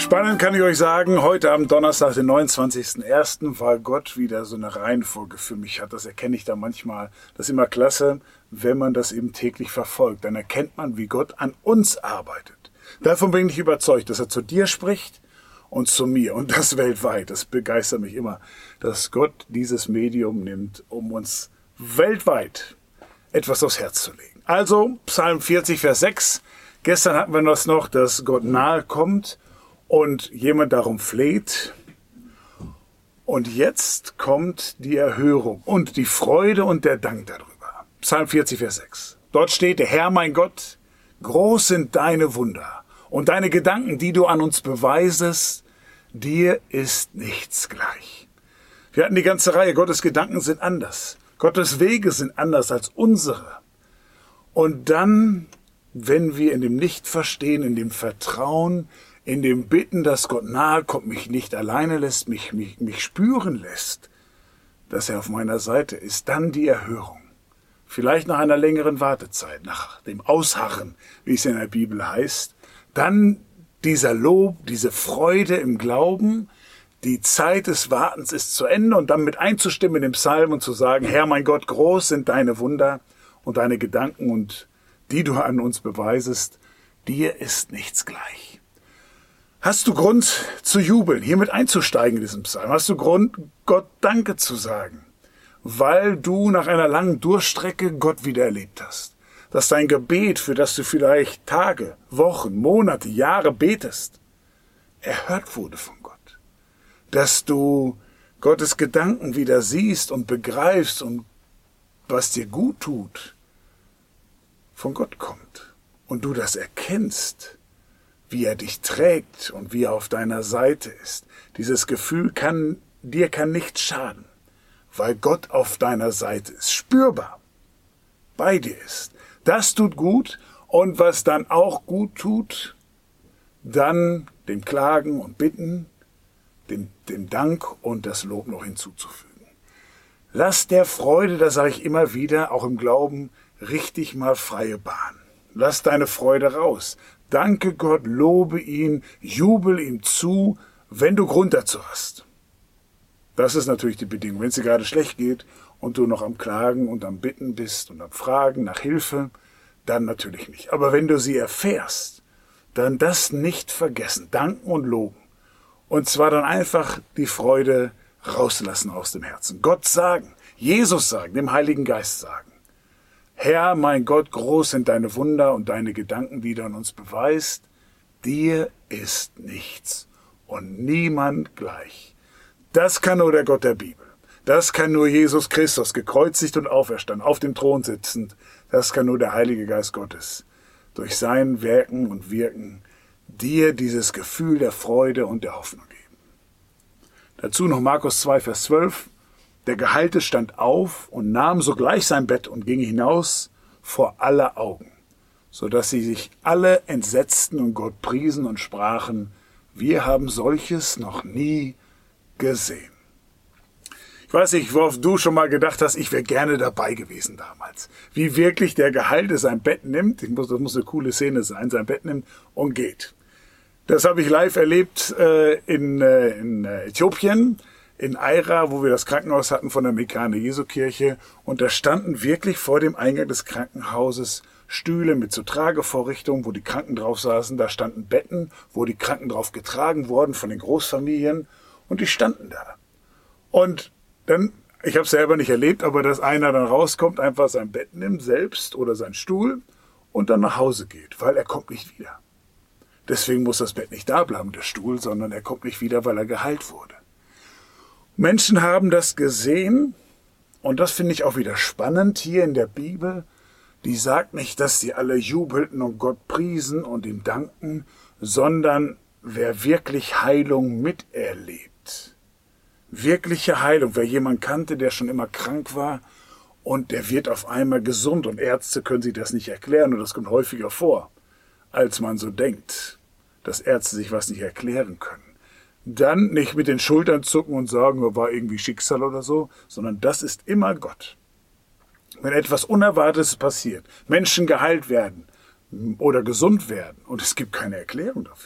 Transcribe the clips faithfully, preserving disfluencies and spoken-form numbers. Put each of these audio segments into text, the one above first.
Spannend kann ich euch sagen, heute am Donnerstag, den neunundzwanzigsten ersten weil Gott wieder so eine Reihenfolge für mich hat. Das erkenne ich da manchmal. Das ist immer klasse, wenn man das eben täglich verfolgt. Dann erkennt man, wie Gott an uns arbeitet. Davon bin ich überzeugt, dass er zu dir spricht und zu mir. Und das weltweit. Das begeistert mich immer, dass Gott dieses Medium nimmt, um uns weltweit etwas aufs Herz zu legen. Also Psalm vierzig, Vers sechs. Gestern hatten wir das noch, dass Gott nahe kommt und jemand darum fleht. Und jetzt kommt die Erhörung und die Freude und der Dank darüber. Psalm vierzig, Vers sechs. Dort steht, der Herr, mein Gott, groß sind deine Wunder und deine Gedanken, die du an uns beweisest, dir ist nichts gleich. Wir hatten die ganze Reihe, Gottes Gedanken sind anders. Gottes Wege sind anders als unsere. Und dann, wenn wir in dem Nicht-Verstehen, in dem Vertrauen, in dem Bitten, dass Gott nahe kommt, mich nicht alleine lässt, mich, mich, mich spüren lässt, dass er auf meiner Seite ist, dann die Erhörung. Vielleicht nach einer längeren Wartezeit, nach dem Ausharren, wie es in der Bibel heißt, dann dieser Lob, diese Freude im Glauben, die Zeit des Wartens ist zu Ende und dann mit einzustimmen in den Psalm und zu sagen, Herr, mein Gott, groß sind deine Wunder und deine Gedanken und die du an uns beweisest, dir ist nichts gleich. Hast du Grund zu jubeln, hiermit einzusteigen in diesen Psalm? Hast du Grund, Gott Danke zu sagen, weil du nach einer langen Durchstrecke Gott wieder erlebt hast? Dass dein Gebet, für das du vielleicht Tage, Wochen, Monate, Jahre betest, erhört wurde von Gott. Dass du Gottes Gedanken wieder siehst und begreifst und was dir gut tut, von Gott kommt. Und du das erkennst, wie er dich trägt und wie er auf deiner Seite ist. Dieses Gefühl kann, dir kann nicht schaden, weil Gott auf deiner Seite ist, spürbar bei dir ist. Das tut gut und was dann auch gut tut, dann dem Klagen und Bitten, dem, dem Dank und das Lob noch hinzuzufügen. Lass der Freude, das sage ich immer wieder, auch im Glauben, richtig mal freie Bahn. Lass deine Freude raus. Danke Gott, lobe ihn, jubel ihm zu, wenn du Grund dazu hast. Das ist natürlich die Bedingung. Wenn es dir gerade schlecht geht und du noch am Klagen und am Bitten bist und am Fragen nach Hilfe, dann natürlich nicht. Aber wenn du sie erfährst, dann das nicht vergessen, danken und loben. Und zwar dann einfach die Freude rauslassen aus dem Herzen. Gott sagen, Jesus sagen, dem Heiligen Geist sagen. Herr, mein Gott, groß sind deine Wunder und deine Gedanken, die du an uns beweist. Dir ist nichts und niemand gleich. Das kann nur der Gott der Bibel. Das kann nur Jesus Christus, gekreuzigt und auferstanden, auf dem Thron sitzend. Das kann nur der Heilige Geist Gottes. Durch sein Werken und Wirken dir dieses Gefühl der Freude und der Hoffnung geben. Dazu noch Markus zwei, Vers zwölf. Der Geheilte stand auf und nahm sogleich sein Bett und ging hinaus vor aller Augen, so dass sie sich alle entsetzten und Gott priesen und sprachen, wir haben solches noch nie gesehen. Ich weiß nicht, worauf du schon mal gedacht hast, ich wäre gerne dabei gewesen damals. Wie wirklich der Geheilte sein Bett nimmt, ich muss, das muss eine coole Szene sein, sein Bett nimmt und geht. Das habe ich live erlebt äh, in, äh, in äh, Äthiopien, in Eira, wo wir das Krankenhaus hatten von der Mekane Jesu Kirche. Und da standen wirklich vor dem Eingang des Krankenhauses Stühle mit so Tragevorrichtungen, wo die Kranken drauf saßen. Da standen Betten, wo die Kranken drauf getragen wurden von den Großfamilien. Und die standen da. Und dann, ich habe es selber nicht erlebt, aber dass einer dann rauskommt, einfach sein Bett nimmt selbst oder seinen Stuhl und dann nach Hause geht, weil er kommt nicht wieder. Deswegen muss das Bett nicht da bleiben, der Stuhl, sondern er kommt nicht wieder, weil er geheilt wurde. Menschen haben das gesehen und das finde ich auch wieder spannend hier in der Bibel. Die sagt nicht, dass sie alle jubelten und Gott priesen und ihm danken, sondern wer wirklich Heilung miterlebt. Wirkliche Heilung, wer jemand kannte, der schon immer krank war und der wird auf einmal gesund und Ärzte können sich das nicht erklären und das kommt häufiger vor, als man so denkt, dass Ärzte sich was nicht erklären können. Dann nicht mit den Schultern zucken und sagen, war irgendwie Schicksal oder so, sondern das ist immer Gott. Wenn etwas Unerwartetes passiert, Menschen geheilt werden oder gesund werden und es gibt keine Erklärung dafür,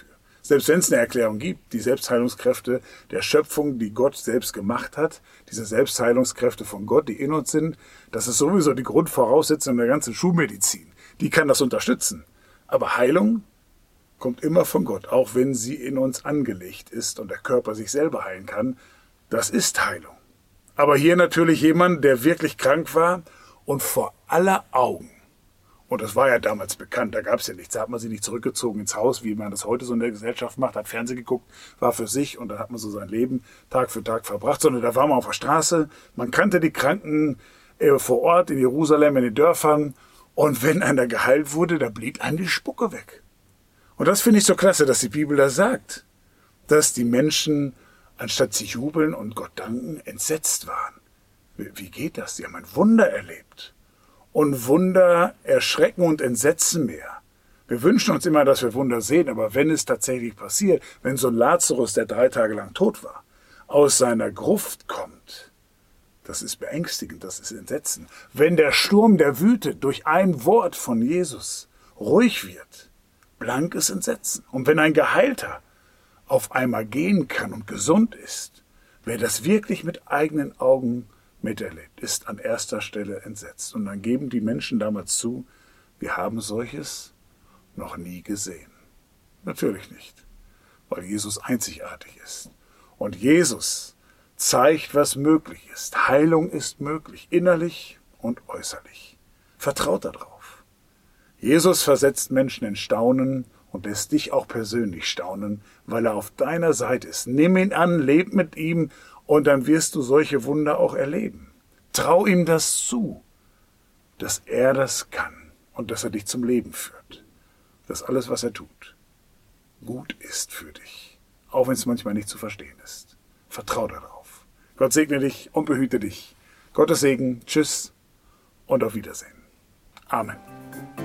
Selbst wenn es eine Erklärung gibt, die Selbstheilungskräfte der Schöpfung, die Gott selbst gemacht hat, diese Selbstheilungskräfte von Gott, die in uns sind, das ist sowieso die Grundvoraussetzung der ganzen Schulmedizin. Die kann das unterstützen. Aber Heilung kommt immer von Gott, auch wenn sie in uns angelegt ist und der Körper sich selber heilen kann. Das ist Heilung. Aber hier natürlich jemand, der wirklich krank war und vor aller Augen, und das war ja damals bekannt, da gab es ja nichts, da hat man sich nicht zurückgezogen ins Haus, wie man das heute so in der Gesellschaft macht, hat Fernsehen geguckt, war für sich und dann hat man so sein Leben Tag für Tag verbracht, sondern da war man auf der Straße, man kannte die Kranken äh, vor Ort in Jerusalem, in den Dörfern, und wenn einer geheilt wurde, da blieb einem die Spucke weg. Und das finde ich so klasse, dass die Bibel das sagt, dass die Menschen, anstatt sie jubeln und Gott danken, entsetzt waren. Wie geht das? Die haben ein Wunder erlebt. Und Wunder erschrecken und entsetzen mehr. Wir wünschen uns immer, dass wir Wunder sehen, aber wenn es tatsächlich passiert, wenn so ein Lazarus, der drei Tage lang tot war, aus seiner Gruft kommt, das ist beängstigend, das ist Entsetzen. Wenn der Sturm, der wütet, durch ein Wort von Jesus ruhig wird, blankes Entsetzen. Und wenn ein Geheilter auf einmal gehen kann und gesund ist, wer das wirklich mit eigenen Augen miterlebt, ist an erster Stelle entsetzt. Und dann geben die Menschen damals zu, wir haben solches noch nie gesehen. Natürlich nicht, weil Jesus einzigartig ist. Und Jesus zeigt, was möglich ist. Heilung ist möglich, innerlich und äußerlich. Vertraut darauf. Jesus versetzt Menschen in Staunen und lässt dich auch persönlich staunen, weil er auf deiner Seite ist. Nimm ihn an, leb mit ihm, und dann wirst du solche Wunder auch erleben. Trau ihm das zu, dass er das kann und dass er dich zum Leben führt. Dass alles, was er tut, gut ist für dich, auch wenn es manchmal nicht zu verstehen ist. Vertrau darauf. Gott segne dich und behüte dich. Gottes Segen, tschüss und auf Wiedersehen. Amen.